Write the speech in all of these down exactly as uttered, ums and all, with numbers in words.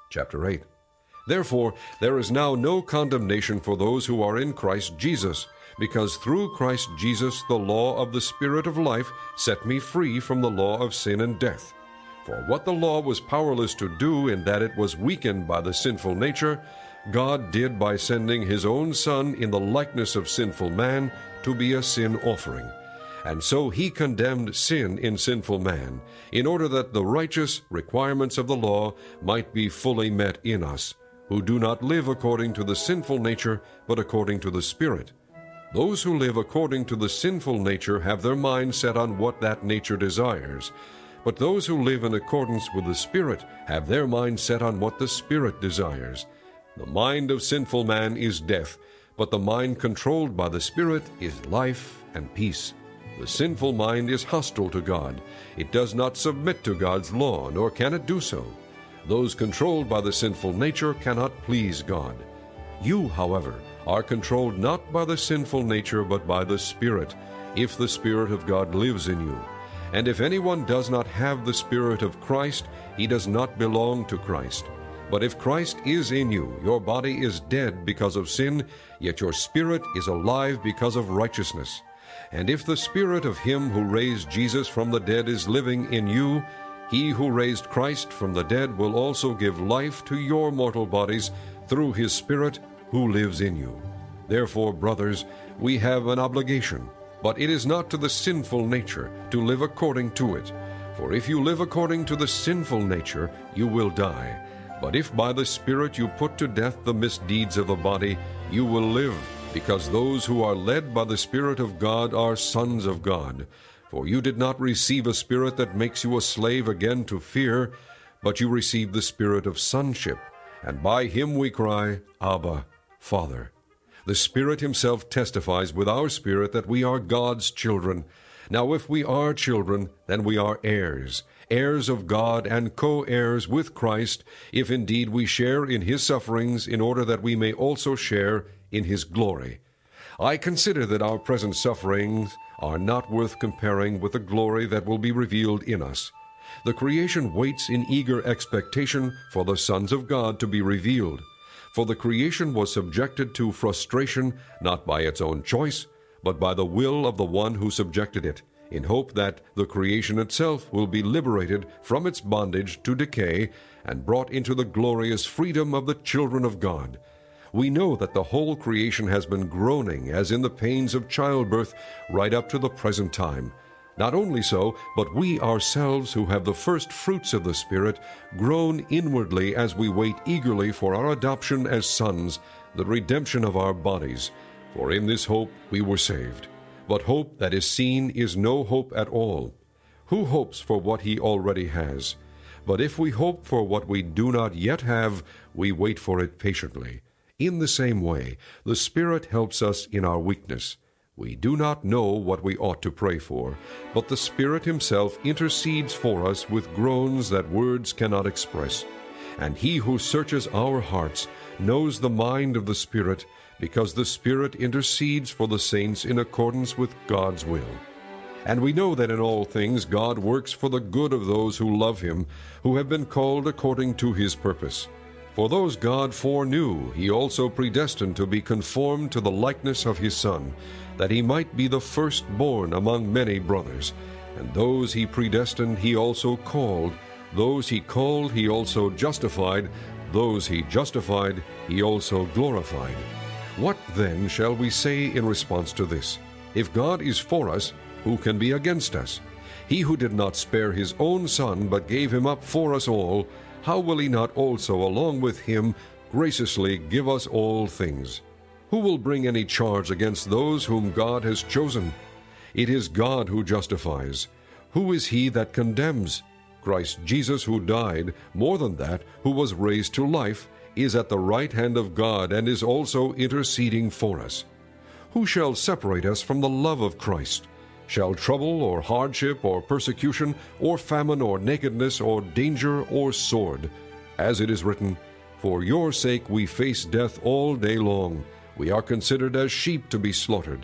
Chapter eight. Therefore, there is now no condemnation for those who are in Christ Jesus, because through Christ Jesus the law of the Spirit of life set me free from the law of sin and death. For what the law was powerless to do in that it was weakened by the sinful nature, God did by sending his own Son in the likeness of sinful man to be a sin offering. And so he condemned sin in sinful man, in order that the righteous requirements of the law might be fully met in us, who do not live according to the sinful nature, but according to the Spirit. Those who live according to the sinful nature have their mind set on what that nature desires, but those who live in accordance with the Spirit have their mind set on what the Spirit desires. The mind of sinful man is death, but the mind controlled by the Spirit is life and peace. The sinful mind is hostile to God. It does not submit to God's law, nor can it do so. Those controlled by the sinful nature cannot please God. You, however, are controlled not by the sinful nature, but by the Spirit, if the Spirit of God lives in you. And if anyone does not have the Spirit of Christ, he does not belong to Christ. But if Christ is in you, your body is dead because of sin, yet your spirit is alive because of righteousness. And if the Spirit of him who raised Jesus from the dead is living in you, he who raised Christ from the dead will also give life to your mortal bodies through his Spirit who lives in you. Therefore, brothers, we have an obligation, but it is not to the sinful nature to live according to it. For if you live according to the sinful nature, you will die. But if by the Spirit you put to death the misdeeds of the body, you will live, because those who are led by the Spirit of God are sons of God. For you did not receive a spirit that makes you a slave again to fear, but you received the Spirit of sonship, and by him we cry, Abba, Father. The Spirit himself testifies with our spirit that we are God's children. Now if we are children, then we are heirs, heirs of God and co-heirs with Christ, if indeed we share in his sufferings, in order that we may also share in his glory. I consider that our present sufferings are not worth comparing with the glory that will be revealed in us. The creation waits in eager expectation for the sons of God to be revealed. For the creation was subjected to frustration, not by its own choice, but by the will of the one who subjected it, in hope that the creation itself will be liberated from its bondage to decay and brought into the glorious freedom of the children of God. We know that the whole creation has been groaning as in the pains of childbirth right up to the present time. Not only so, but we ourselves who have the first fruits of the Spirit groan inwardly as we wait eagerly for our adoption as sons, the redemption of our bodies. For in this hope we were saved. But hope that is seen is no hope at all. Who hopes for what he already has? But if we hope for what we do not yet have, we wait for it patiently. In the same way, the Spirit helps us in our weakness. We do not know what we ought to pray for, but the Spirit himself intercedes for us with groans that words cannot express. And he who searches our hearts knows the mind of the Spirit, because the Spirit intercedes for the saints in accordance with God's will. And we know that in all things God works for the good of those who love him, who have been called according to his purpose. For those God foreknew, he also predestined to be conformed to the likeness of his Son, that he might be the firstborn among many brothers. And those he predestined he also called, those he called he also justified, those he justified he also glorified. What then shall we say in response to this? If God is for us, who can be against us? He who did not spare his own Son, but gave him up for us all, how will he not also along with him graciously give us all things? Who will bring any charge against those whom God has chosen? It is God who justifies. Who is he that condemns? Christ Jesus, who died, more than that, who was raised to life, is at the right hand of God, and is also interceding for us. Who shall separate us from the love of Christ? Shall trouble, or hardship, or persecution, or famine, or nakedness, or danger, or sword? As it is written, For your sake we face death all day long. We are considered as sheep to be slaughtered.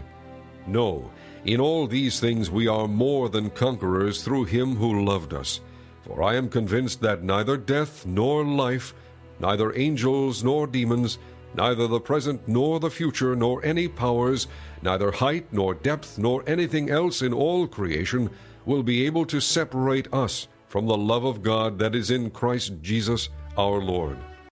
No, in all these things we are more than conquerors through him who loved us. For I am convinced that neither death, nor life, neither angels nor demons, neither the present nor the future, nor any powers, neither height nor depth, nor anything else in all creation will be able to separate us from the love of God that is in Christ Jesus our Lord.